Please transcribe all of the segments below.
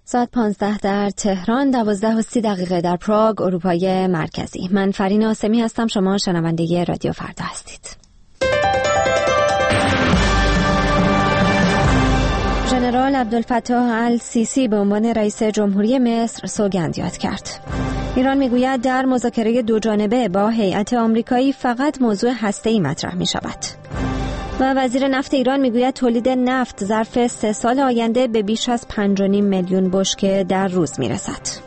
ساعت 15 در تهران، 12:30 در پراگ، اروپای مرکزی. من فرین آسمی هستم، شما شنونده رادیو فردا هستید. ژنرال عبدالفتاح السیسی به عنوان رئیس جمهوری مصر سوگند یاد کرد. ایران میگوید در مذاکره دوجانبه با هیئت آمریکایی فقط موضوع هسته‌ای مطرح می شود. و وزیر نفت ایران میگوید تولید نفت ظرف 3 سال آینده به بیش از 5.5 میلیون بشکه در روز میرسد.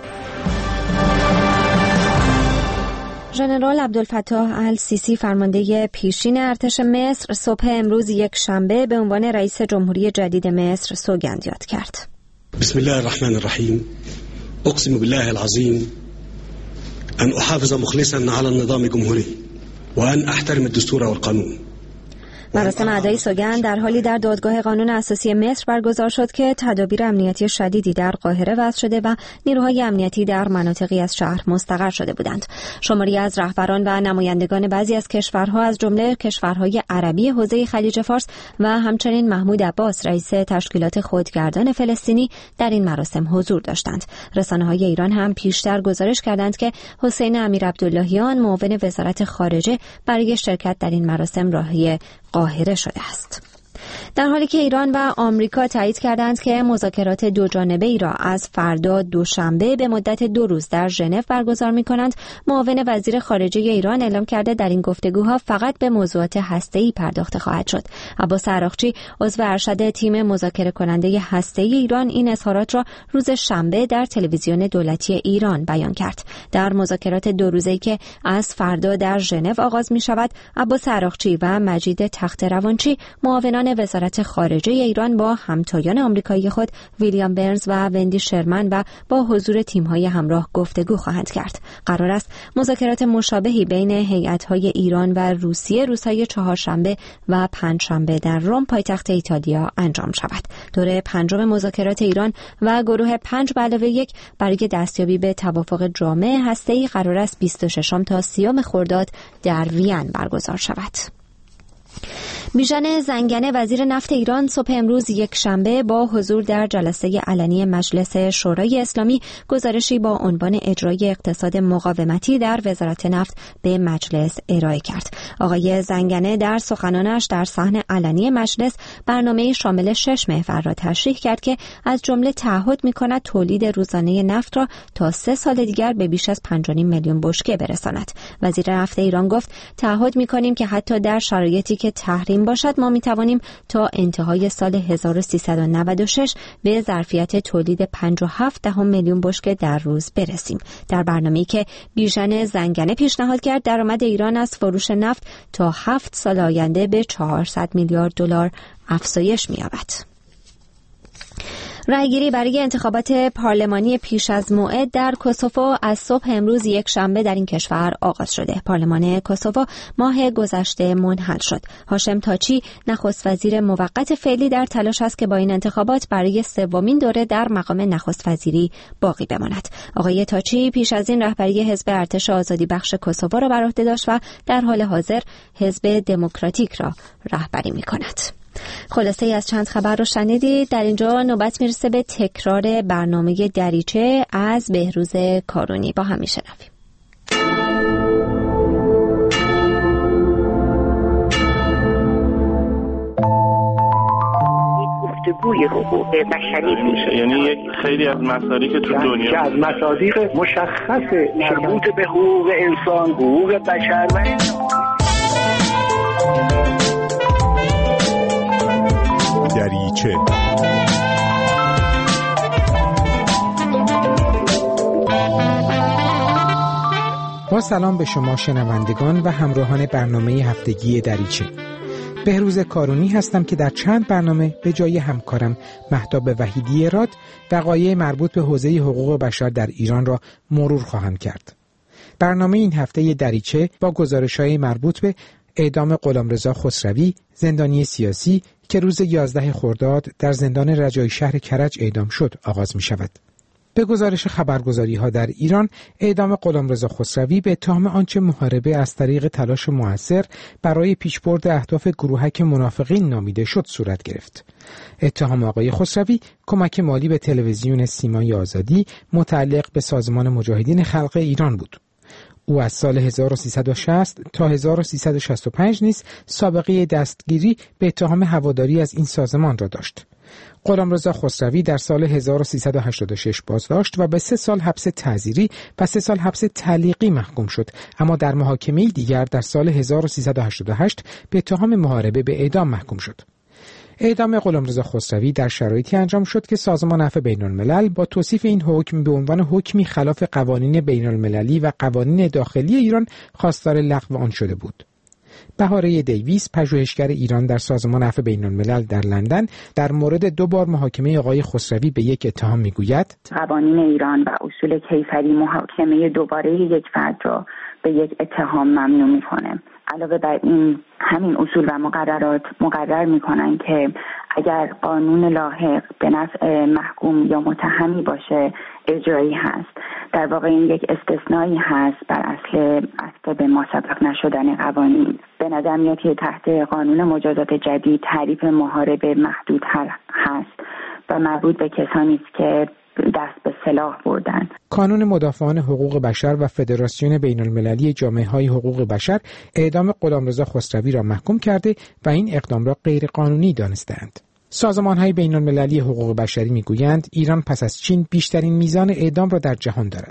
ژنرال عبدالفتاح السیسی فرمانده پیشین ارتش مصر صبح امروز یک شنبه به عنوان رئیس جمهوری جدید مصر سوگند یاد کرد. بسم الله الرحمن الرحیم. اقسم بالله العظیم ان احافظ مخلصا على النظام الجمهوری و ان احترم الدستور والقانون. مراسم ادای سوگند در حالی در دادگاه قانون اساسی مصر برگزار شد که تدابیر امنیتی شدیدی در قاهره وضع شده و نیروهای امنیتی در مناطقی از شهر مستقر شده بودند. شماری از رهبران و نمایندگان بعضی از کشورها از جمله کشورهای عربی حوزه خلیج فارس و همچنین محمود عباس رئیس تشکیلات خودگردان فلسطینی در این مراسم حضور داشتند. رسانه‌های ایران هم پیشتر گزارش کردند که حسین امیرعبداللهیان معاون وزارت خارجه برای شرکت در این مراسم راهی قاهره شده است. در حالی که ایران و آمریکا تایید کردند که مذاکرات دوجانبه‌ای را از فردا دوشنبه به مدت 2 روز در ژنو برگزار می‌کنند، معاون وزیر خارجه ایران اعلام کرده در این گفتگوها فقط به موضوعات هسته‌ای پرداخته خواهد شد. عباس عراقچی عضو ارشد تیم مذاکره کننده هسته‌ای ایران این اظهارات را روز شنبه در تلویزیون دولتی ایران بیان کرد. در مذاکرات 2 روزه‌ای که از فردا در ژنو آغاز می‌شود، عباس عراقچی و مجید تخت‌روانچی معاونان وزارت خارجه ایران با همتایان آمریکایی خود ویلیام برنز و وندی شرمن و با حضور تیم‌های همراه گفتگو خواهند کرد. قرار است مذاکرات مشابهی بین هیئت‌های ایران و روسیه روزهای چهارشنبه و پنجشنبه در روم پایتخت ایتالیا انجام شود. دوره پنجم مذاکرات ایران و گروه 5+1 برای دستیابی به توافق جامع هسته‌ای قرار است 26 تا 30 خرداد در وین برگزار شود. بیژن زنگنه وزیر نفت ایران صبح امروز یک شنبه با حضور در جلسه علنی مجلس شورای اسلامی گزارشی با عنوان اجرای اقتصاد مقاومتی در وزارت نفت به مجلس ارائه کرد. آقای زنگنه در سخنانش در صحن علنی مجلس برنامه شامل 6 محور را تشریح کرد که از جمله تعهد می‌کند تولید روزانه نفت را تا 3 سال دیگر به بیش از 5.5 میلیون بشکه برساند. وزیر نفت ایران گفت تا می‌کنیم که حتی در شرایطی که تحریم باشد ما می‌توانیم تا انتهای سال 1396 به ظرفیت تولید 5.7 میلیون بشکه در روز برسیم. در برنامه‌ای که بیژن زنگنه پیشنهاد کرد، درآمد ایران از فروش نفت تا 7 سال آینده به 400 میلیارد دلار افزایش می‌یابد. رأیگیری برای انتخابات پارلمانی پیش از موعد در کوسوو از صبح امروز یک شنبه در این کشور آغاز شده. پارلمان کوسوو ماه گذشته منحل شد. هاشم تاچی نخست وزیر موقت فعلی در تلاش است که با این انتخابات برای 3مین دوره در مقام نخست وزیری باقی بماند. آقای تاچی پیش از این رهبری حزب ارتش آزادی بخش کوسوو را بر عهده داشت و در حال حاضر حزب دموکراتیک را رهبری می‌کند. خلاصه ای از چند خبر رو شنیدید. در اینجا نوبت میرسه به تکرار برنامه دریچه از بهروز کارونی. با هم میشنویم. گفتگوی حقوق بشری میشه، یعنی یک خیلی از مصادیق تو دنیا که از مصادیق مشخص مربوط به حقوق انسان، حقوق بشر و دریچه. با سلام به شما شنوندگان و همراهان برنامه هفتگی دریچه. بهروز کارونی هستم که در چند برنامه به جای همکارم مهتاب وحیدی راد وقایع مربوط به حوزه حقوق بشر در ایران را مرور خواهم کرد. برنامه این هفته دریچه با گزارش‌های مربوط به اعدام غلامرضا خسروی، زندانی سیاسی که روز 11 خرداد در زندان رجایی شهر کرج اعدام شد، آغاز می شود. به گزارش خبرگزاری‌ها در ایران، اعدام غلامرضا خسروی به اتهام آنچه محاربه از طریق تلاش مؤثر برای پیشبرد اهداف گروهک منافقین نامیده شد صورت گرفت. اتهام آقای خسروی کمک مالی به تلویزیون سیمای آزادی متعلق به سازمان مجاهدین خلق ایران بود. او از سال 1360 تا 1365 نیز سابقه دستگیری به اتهام هواداری از این سازمان را داشت. غلامرضا خسروی در سال 1386 بازداشت و به 3 سال حبس تعزیری و 3 سال حبس تعلیقی محکوم شد، اما در محاکمه دیگر در سال 1388 به اتهام محاربه به اعدام محکوم شد. اعدام غلامرضا خسروی در شرایطی انجام شد که سازمان عفو بین‌الملل با توصیف این حکم به عنوان حکمی خلاف قوانین بین‌المللی و قوانین داخلی ایران خواستار لغو آن شده بود. بهاره دیویس، پژوهشگر ایران در سازمان عفو بین‌الملل در لندن، در مورد 2 بار محاکمه آقای خسروی به یک اتهام میگوید: قوانین ایران و اصول کیفری محاکمه دوباره یک فرد را به یک اتهام ممنوع میکنه. علاوه بر این، همین اصول و مقررات مقرر میکنن که اگر قانون لاحق به نفع محکوم یا متهمی باشه اجرایی هست. در واقع این یک استثنایی هست بر اصل به ما سبق نشدن قوانین. به نظر میاد که تحت قانون مجازات جدید تعریف محاربه محدودتر هست و مربوط به کسانی است که دست به سلاح بردن. کانون مدافعان حقوق بشر و فدراسیون بین‌المللی جامعه‌های حقوق بشر اعدام غلامرضا خسروی را محکوم کرده و این اقدام را غیرقانونی دانسته‌اند. سازمان‌های بین‌المللی حقوق بشری می‌گویند ایران پس از چین بیشترین میزان اعدام را در جهان دارد.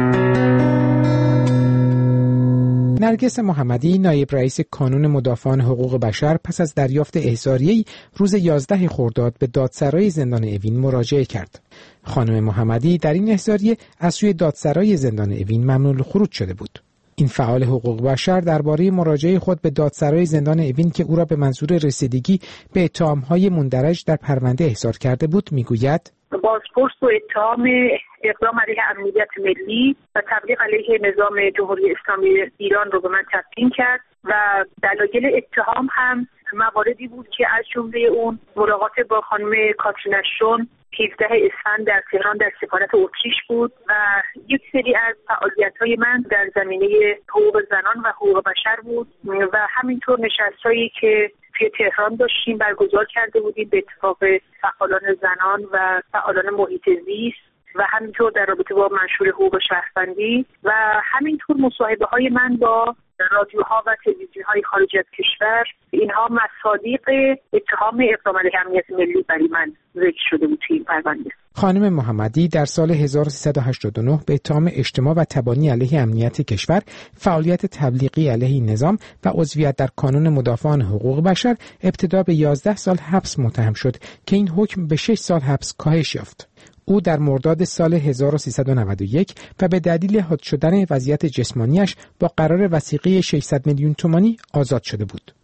نرگس محمدی، نایب رئیس کانون مدافعان حقوق بشر، پس از دریافت احضاریه‌ای روز 11 خرداد به دادسرای زندان اوین مراجعه کرد. خانم محمدی در این احضاریه از سوی دادسرای زندان اوین ممنوع الخروج شده بود. این فعال حقوق بشر درباره مراجعه خود به دادسرای زندان اوین که او را به منظور رسیدگی به اتهام‌های مندرج در پرونده احضار کرده بود میگوید: بازپرس و اتهام اقدام علیه امنیت ملی و تبلیغ علیه نظام جمهوری اسلامی ایران رو به من تبیین کرد و دلایل اتهام هم مواردی بود که از جمله اون ملاقات با خانم کاترین اشتون 17 اسفند در تهران در سفارت اتریش بود و یک سری از فعالیت‌های من در زمینه حقوق زنان و حقوق بشر بود و همینطور نشست‌هایی که توی تهران داشتیم برگزار کرده بودیم به اتفاق فعالان زنان و فعالان محیط زیست و همینطور در رابطه با منشور حقوق شهروندی و همینطور مصاحبه‌های من با رادیوها و تلویزیون‌های خارج از کشور. اینها مصادیق اتهام اقدام علیه امنیت ملی برای من ذکر شده بود توی این پرونده. خانم محمدی در سال 1389 به اتهام اجتماع و تبانی علیه امنیت کشور، فعالیت تبلیغی علیه نظام و عضویت در کانون مدافعان حقوق بشر ابتدا به 11 سال حبس متهم شد که این حکم به 6 سال حبس کاهش یافت. او در مرداد سال 1391 و به دلیل حاد شدن وضعیت جسمانیش با قرار وثیقه 600 میلیون تومانی آزاد شده بود.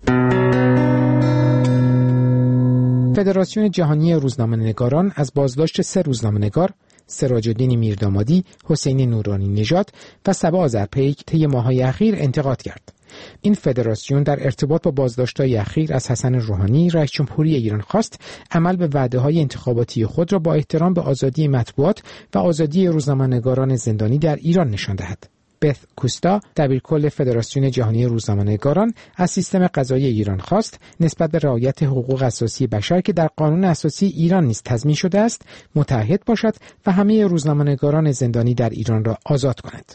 فدراسیون جهانی روزنامه‌نگاران از بازداشت 3 روزنامه‌نگار، سراج‌الدین میردامادی، حسین نورانی نژاد و صبا آذرپیک طی ماه‌های اخیر انتقاد کرد. این فدراسیون در ارتباط با بازداشت‌های اخیر از حسن روحانی رئیس جمهوری ایران خواست عمل به وعده‌های انتخاباتی خود را با احترام به آزادی مطبوعات و آزادی روزنامه‌نگاران زندانی در ایران نشان دهد. بث کوستا، دبیرکل فدراسیون جهانی روزنامه‌نگاران، از سیستم قضایی ایران خواست نسبت به رعایت حقوق اساسی بشر که در قانون اساسی ایران نیز تضمین شده است متعهد باشد و همه روزنامه‌نگاران زندانی در ایران را آزاد کند.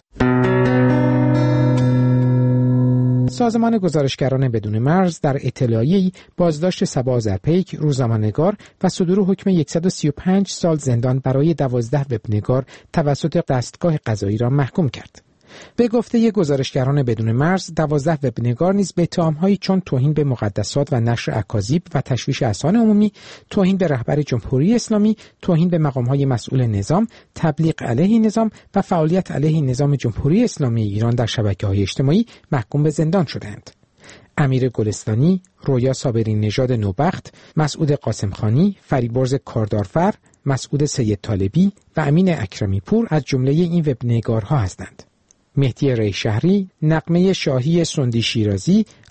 سازمان گزارشگران بدون مرز در اطلاعیه‌ای بازداشت صبا آذرپیک، روزنامه‌نگار و صدور حکم 135 سال زندان برای 12 وبنگار توسط دستگاه قضایی را محکوم کرد. به گفته گزارشگران بدون مرز، 12 وبنگار نیز به اتهام‌هایی چون توهین به مقدسات و نشر اکاذیب و تشویش اذهان عمومی، توهین به رهبر جمهوری اسلامی، توهین به مقام‌های مسئول نظام، تبلیغ علیه نظام و فعالیت علیه نظام جمهوری اسلامی ایران در شبکه‌های اجتماعی محکوم به زندان شدند. امیر گلستانی، رویا صابری نژاد نوبخت، مسعود قاسمخانی، فریبرز کاردارفر، مسعود سید طالبی و امین اکرمی پور از جمله این وبنگارها هستند. مهدی ریشهری، نغمه شاهی سندی شیرازی،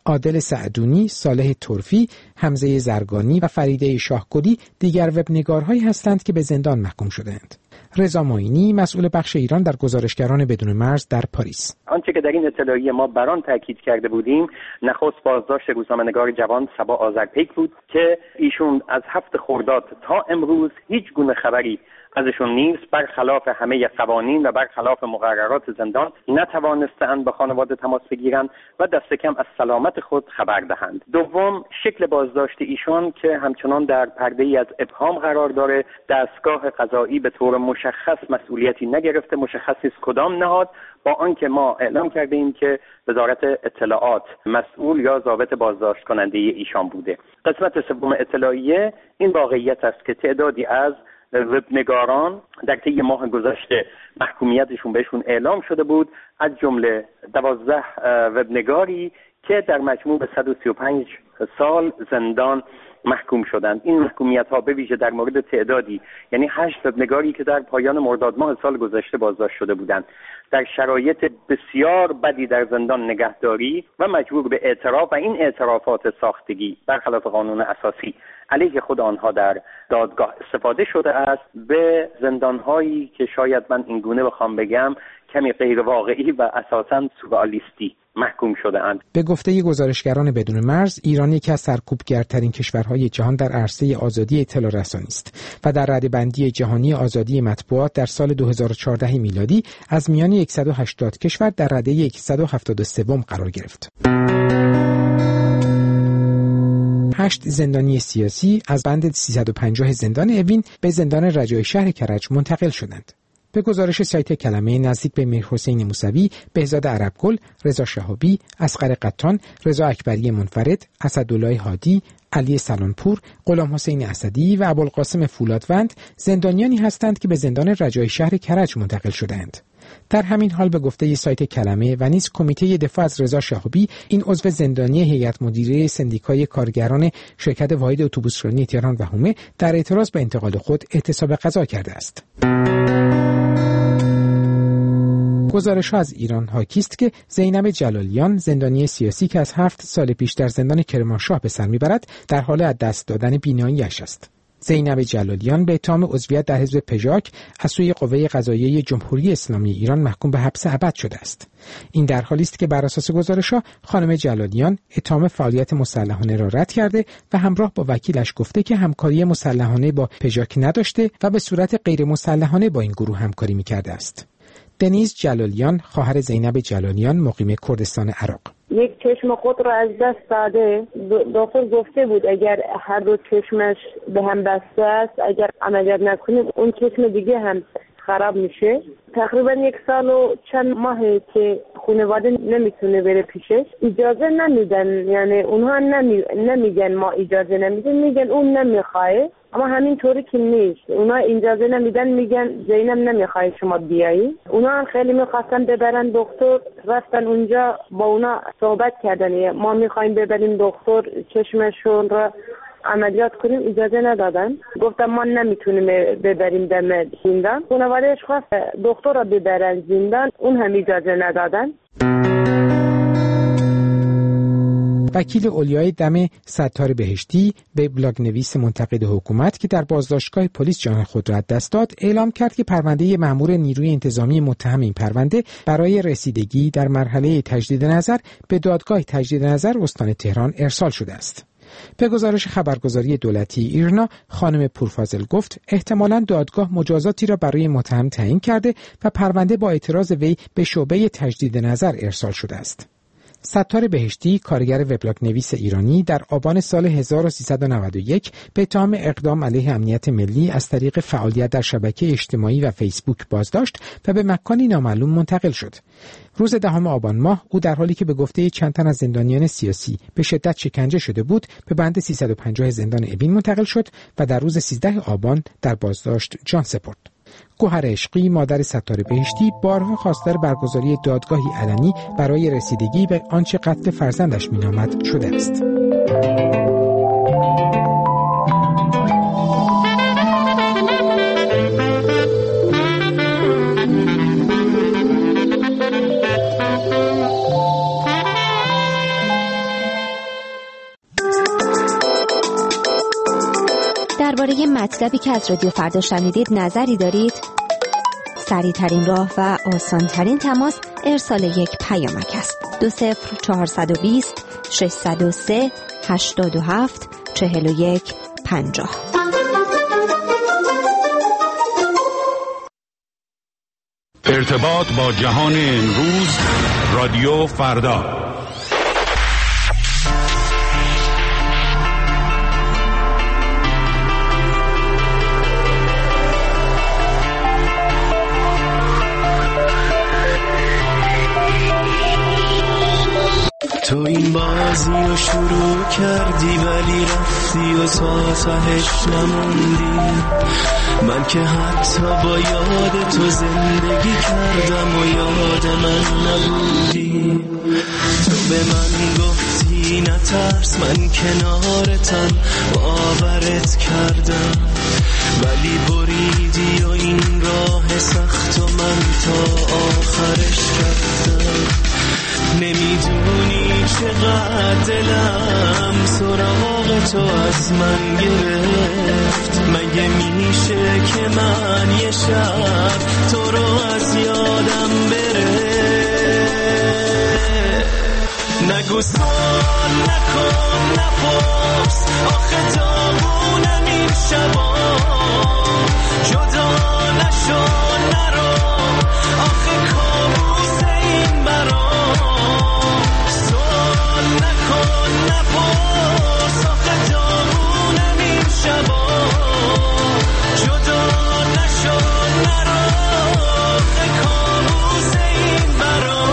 عادل سعدونی، صالح طرفی، حمزه زرگانی و فریده شاهگلی دیگر وبنگارهایی هستند که به زندان محکوم شدند. رضا معینی، مسئول بخش ایران در گزارشگران بدون مرز در پاریس: آنچه که در این اطلاعیه ما بر آن تاکید کرده بودیم، نخست بازداشت روزنامه‌نگار جوان صبا آذرپیک بود که ایشون از 7 خرداد تا امروز هیچ گونه خبری ازشون نیست. برخلاف همه قوانین و برخلاف مقررات زندان نتوانستند با خانواده تماس بگیرند و دست کم از سلامت خود خبر دهند. دوم، شکل بازداشت ایشون که همچنان در پرده‌ای از ابهام قرار داره. دستگاه قضایی به طور مشخص مسئولیتی نگرفته، مشخص نیست کدام نهاد، با آنکه ما اعلام کرده ایم که وزارت اطلاعات مسئول یا ضابط بازداشت کننده ایشان بوده. قسمت سوم اطلاعیه این واقعیت است که تعدادی از وبنگاران در طی ماه گذشته محکومیتشون بهشون اعلام شده بود، از جمله 12 وبنگاری که در مجموع به 135 سال زندان محکوم شدند. این محکومیت ها به ویژه در مورد تعدادی، یعنی 8 وبنگاری که در پایان مرداد ماه سال گذشته بازداشت شده بودند، در شرایط بسیار بدی در زندان نگهداری و مجبور به اعتراف و این اعترافات ساختگی برخلاف قانون اساسی علیه خود آنها در دادگاه استفاده شده است. به زندانهایی که شاید من این گونه بخوام بگم کمی غیر واقعی و اساساً سورئالیستی محکوم شده اند. به گفته گزارشگران بدون مرز، ایران یکی از سرکوبگرترین کشورهای جهان در عرصه آزادی اطلاع رسانی است و در رده‌بندی جهانی آزادی مطبوعات در سال 2014 میلادی از میان 180 کشور در رده 173 قرار گرفت. 8 زندانی سیاسی از بند 350 زندان اوین به زندان رجای شهر کرج منتقل شدند. به گزارش سایت کلمه، نزدیک به میرحسین موسوی، بهزاد عربگل، رضا شهابی، اصغر قطان، رضا اکبری منفرد، اسدالله هادی، علی سلامپور، غلام حسین اسدی و ابوالقاسم فولادوند زندانیانی هستند که به زندان رجای شهر کرج منتقل شدند. در همین حال به گفته سایت کلمه و نیز کمیته دفاع از رضا شهابی، این عضو زندانی هیئت مدیره سندیکای کارگران شرکت واحد اتوبوسرانی تهران و حومه در اعتراض به انتقال خود اعتصاب غذا کرده است. گزارش‌ها از ایران حاکی است که زینب جلالیان، زندانی سیاسی که از 7 سال پیش در زندان کرمانشاه به سر میبرد، در حال از دست دادن بینایی‌اش است. زینب جلالیان به اتهام عضویت در حزب پژاک از سوی قوه قضاییه جمهوری اسلامی ایران محکوم به حبس ابد شده است. این در حالی است که بر اساس گزارش‌ها خانم جلالیان اتهام فعالیت مسلحانه را رد کرده و همراه با وکیلش گفته که همکاری مسلحانه با پژاک نداشته و به صورت غیر مسلحانه با این گروه همکاری می‌کرده است. دنیز جلالیان، خواهر زینب جلالیان، مقیم کردستان عراق: یک چشم خود را از دست داده. دکتر گفته بود اگر هر دو چشمش به هم بسته است، اگر عملیات نکنیم اون چشم دیگه هم خراب میشه. تقریبا 1 سال و چند ماهه که خانواده نمیتونه بره پیشش، اجازه نمیدن. یعنی اونها نمیگن ما اجازه نمیدن، میگن اون نمیخواه، اما همین طوری که نیست. اونا اجازه نمیدن، میگن زینب نمیخواه شما بیایی. اونا هم خیلی میخواستن ببرن دکتر، رفتن اونجا با اونا صحبت کردن ما میخوایم ببریم دکتر چشمشون را عملیات کنیم، اجازه ندادن. گفتم ما نمیتونیم ببریم دم زندان. خانواده‌اش خواست دکتر را ببرن زندان، اون هم اجازه ندادن. وکیل اولیای دم ستار بهشتی به بلاگ نویس منتقد حکومت که در بازداشتگاه پلیس جان خود را از دست داد اعلام کرد که پرونده مأمور نیروی انتظامی متهم این پرونده برای رسیدگی در مرحله تجدید نظر به دادگاه تجدید نظر استان تهران ارسال شده است. به گزارش خبرگزاری دولتی ایرنا، خانم پورفاضل گفت احتمالاً دادگاه مجازاتی را برای متهم تعیین کرده و پرونده با اعتراض وی به شعبه تجدید نظر ارسال شده است. ستار بهشتی، کارگر وبلاگ نویس ایرانی، در آبان سال 1391 به اتهام اقدام علیه امنیت ملی از طریق فعالیت در شبکه اجتماعی و فیسبوک بازداشت و به مکانی نامعلوم منتقل شد. روز 10 آبان ماه او در حالی که به گفته چند تن از زندانیان سیاسی به شدت شکنجه شده بود، به بند 350 زندان اوین منتقل شد و در روز 13 آبان در بازداشت جان سپرد. گوهر عشقی، مادر ستار بهشتی، بارها خواستار برگزاری دادگاهی علنی برای رسیدگی به آنچه قتل فرزندش مینامد شده است. مطلبی که از رادیو فردا شنیدید نظری دارید؟ سریع ترین راه و آسان ترین تماس ارسال یک پیامک است. 20420 603 87 41 50. ارتباط با جهان امروز، رادیو فردا. تو این بازی رو شروع کردی ولی رفتی و تا تهش نموندی. من که حتی با یاد تو زندگی کردم و یاد من نبودی. تو به من گفتی نترس، من کنارتم باورت کردم، ولی بریدی و این راه سخت و من تا آخرش کردم. نمیدونی چقدر دلم سراغ تو از من گرفت. مگه میشه که من یه شب تو رو از یادم بره؟ نگو سوال نکن نپرس، آخه دامونم این شبا. جدا نشو نرو، آخه کابوس این برا. سوال نکن نپرس، آخه دامونم این شبا. جدا نشو نرو، آخه کابوس این برا.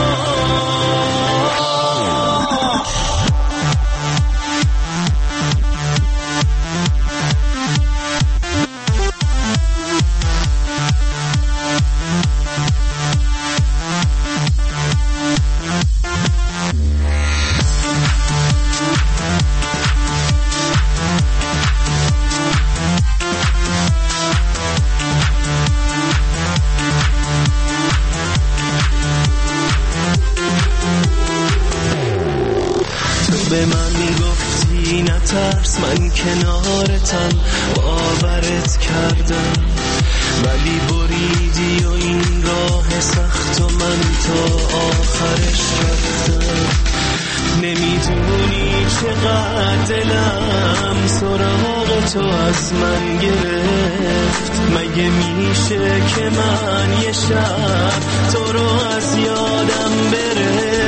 به من گفتی نترس، من کنارتم باورت کردم، ولی بریدی و این راه سخت و من تا آخرش رفتم. نمیدونی چقدر دلم سراغ تو از من گرفت. مگه میشه که من یه شب تو رو از یادم بره؟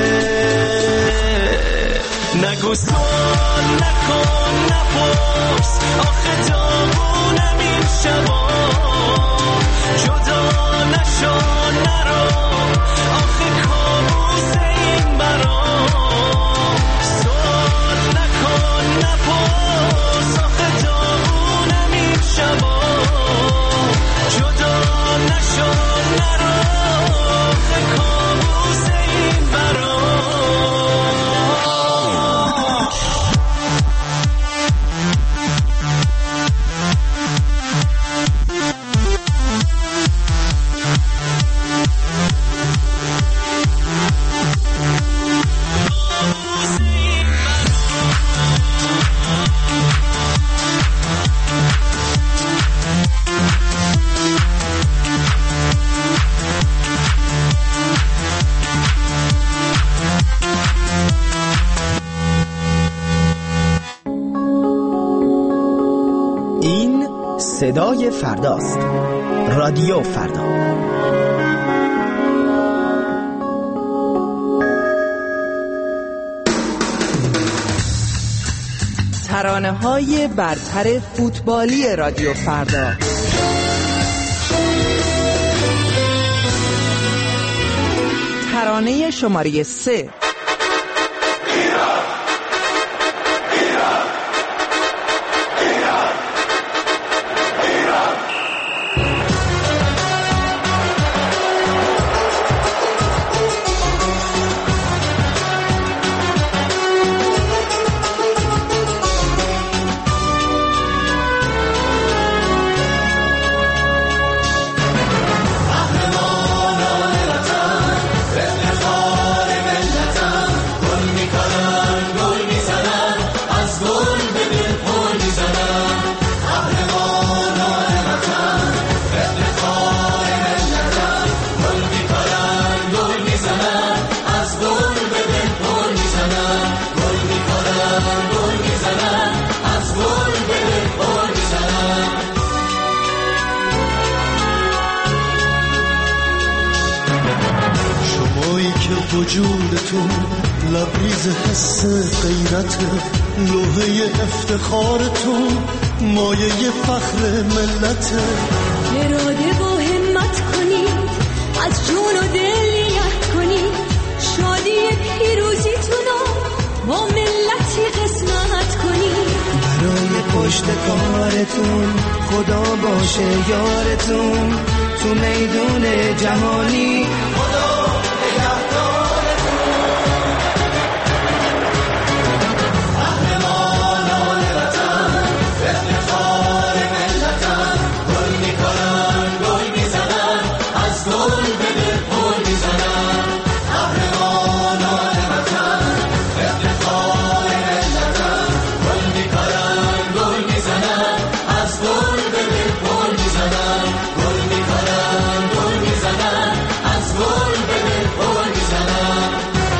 نگو سوال نکن نپرس، آخه دامونم این شبا. جدا نشو نرو، آخه کابوس این برا. سوال نکن نپرس، آخه دامونم این شبا. جدا نشو نرو، آخه کابوس این برا. صدای فرداست. رادیو فردا. ترانه‌های برتر فوتبالی رادیو فردا. ترانه شماره 3. قهرمان ملتم، افتخار ملتم، گل میکنم تویی که وجودتون لبریز حس غیرته، لوحه افتخارتون مایه فخر ملته. اراده و همت کنید، از جون و دل نیت کنید، شادی پیروزیتونو با ملتی قسمت کنید. برای پشت کارتون خدا باشه یارتون، تو میدون جهانی خدا نگهدارتون. قهرمانان وطن افتخار ملتن، گل میکنن گل میزنن، از گل به دل پل میزنن. قهرمانان وطن افتخار ملتن، گل میکنن گل میزنن، از گل به دل پل میزنن. گل میکنن گل میزنن، از گل به دل پل میزنن.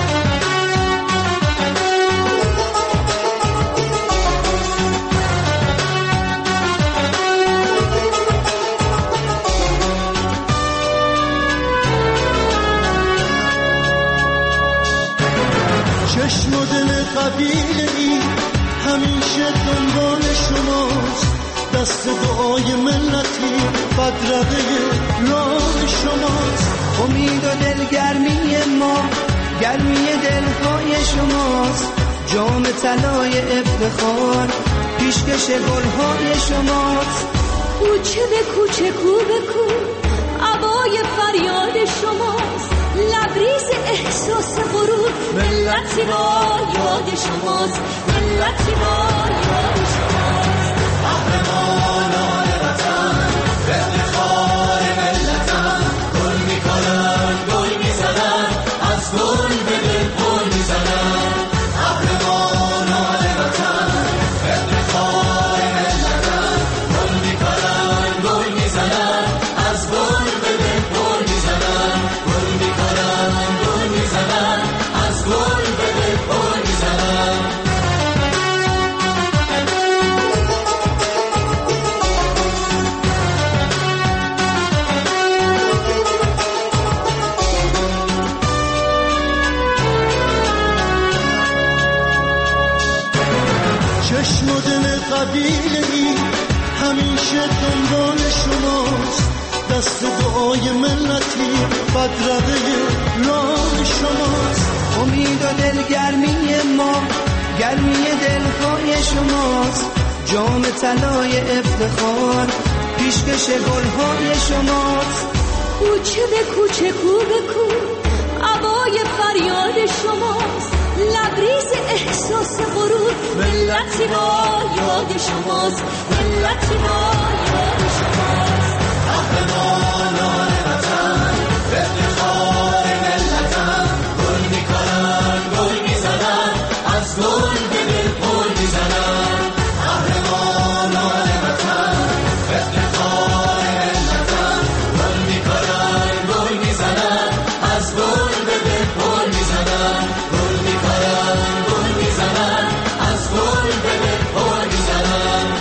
چشم و دل قبیله ای همیشه دنبال شماست، دست دعای ملتی بدرقه راه شماست. امید و دلگرمی ما گرمی دلهای شماست، جام طلای افتخار پیشکش گلهای شماست. کوچه به کوچه کو به کو عبای فریاد شماست، لبریز احساس غرور ملتی را یاد شماست، ملتی را یاد شماست. قهرمانان وطن افتخار ملتن، گل میکنن گل میزنن، از گل به دل پل میزنن. قهرمانان وطن افتخار ملتن، گل میکنن گل میزنن، از گل به دل پل میزنن. گل میکنن گل میزنن، از گل به دل پل میزنن. چشم و دل قبیله ای همیشه دنبال شماست، دست دعای ملتی بدرقه راه شماست. امید و دلگرمی ما گرمی دلهای شماست، جام طلای افتخار پیشکش گلهای شماست. کوچه به کوچه کو به کو عبای فریاد شماست، لبریز احساس غرور ملتی را یاد شماست، ملتی را یاد شماست. قهرمانان وطن افتخار ملتن، گل میکنن گل میزنن، از گل به دل پل میزنن. قهرمانان وطن افتخار ملتن، گل میکنن گل میزنن، از گل به دل پل میزنن. گل میکنن گل میزنن، از گل به دل پل میزنن.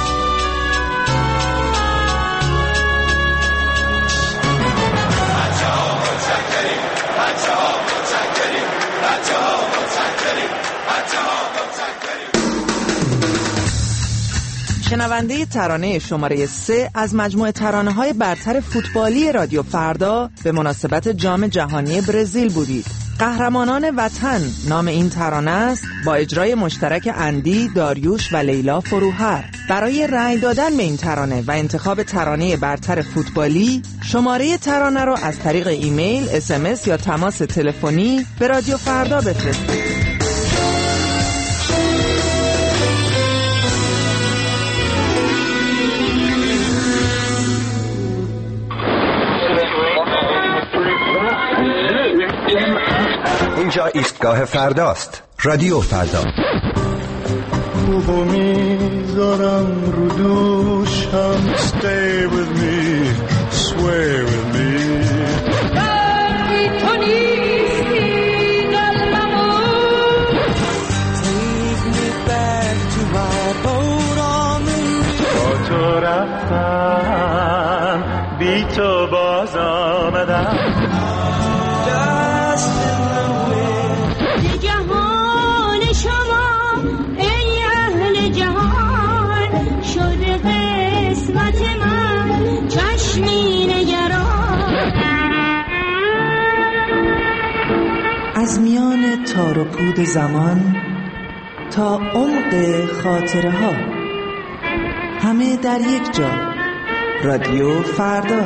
شنونده ترانه شماره 3 از مجموعه ترانه‌های برتر فوتبالی رادیو فردا به مناسبت جام جهانی برزیل بودید. قهرمانان وطن نام این ترانه است، با اجرای مشترک اندی، داریوش و لیلا فروهر. برای رأی دادن به این ترانه و انتخاب ترانه برتر فوتبالی، شماره ترانه را از طریق ایمیل، SMS یا تماس تلفنی به رادیو فردا بفرستید. اینجا ایستگاه فرداست. رادیو فردا. خوبو میذارم رو دوشم. Stay with me, sway with me. تو نیستی قلبمو. Take me back to my boat on the با تو رفتم، بی تو باز آمدم. lost in the wind. جهان شما ای اهل جهان شده قسمت من چشمی نگران. از میان تار و پود زمان تا عمق خاطره ها، همه در یک جا. رادیو فردا.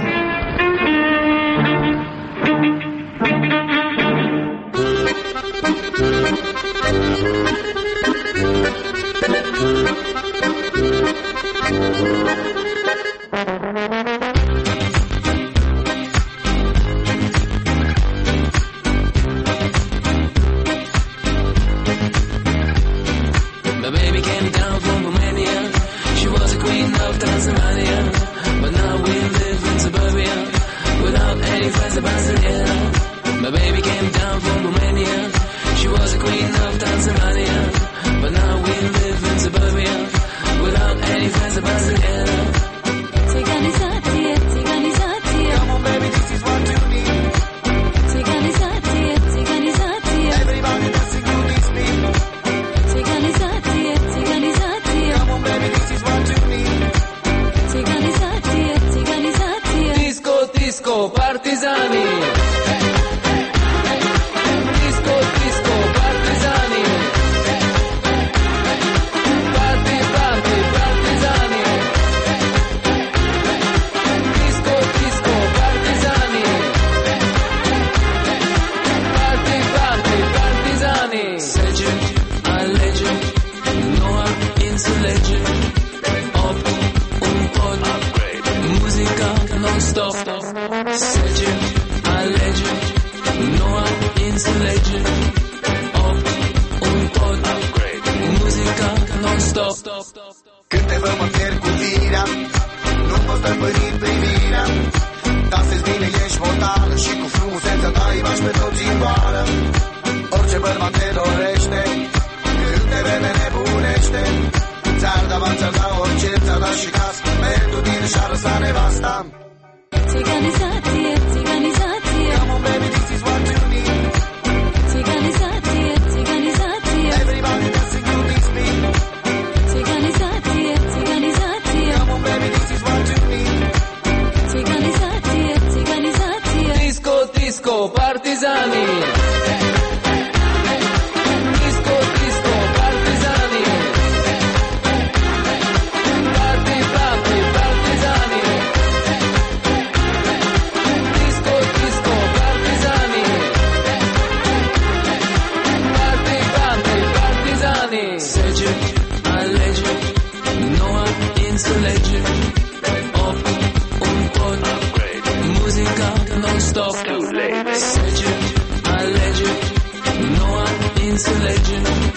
Legend, no I'm into legend.